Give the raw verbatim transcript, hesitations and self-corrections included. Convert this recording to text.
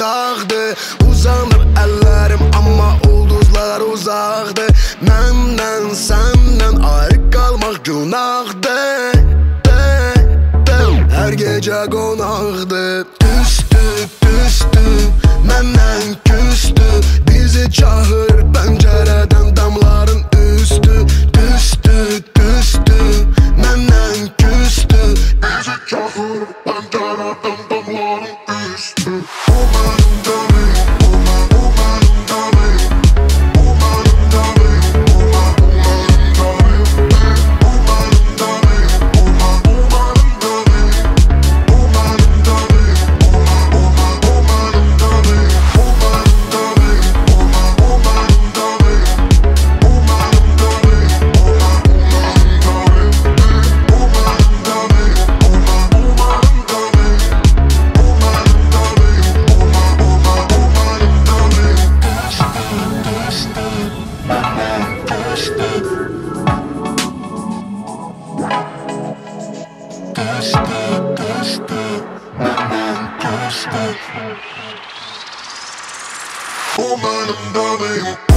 ortaqdır. Uzanır əllərim, amma ulduzlar uzaqdır. Məndən, səndən ayrı qalmaq günahdır. Hər gecə qonaqdır. Düşdü, düşdü, məndən küstü. Bizi çağır pəncərədən damların üstü. Düşdü, düşdü, məndən küstü. Bizi çağır pəncərədən damların üstü. O mənim dəlim, o mən, o mənim dəlim. O mənim dəlim, o mən, o mənim dəlim. O mənim dəlim, o mən, o mənim dəlim. O mənim dəlim, o mən, o mən, o mənim dəlim. O mənim dəlim, o mən, o mənim dəlim. O mənim dəlim, o mən, o mənim dəlim. O mənim dəlim, o mən, o mənim dəlim. O mənim dəlim, o mən, o mən, o mənim dəlim. Düşdü, düşdü, məndən düşdü. Düşdü, düşdü, məndən düşdü. O mənim dəlim.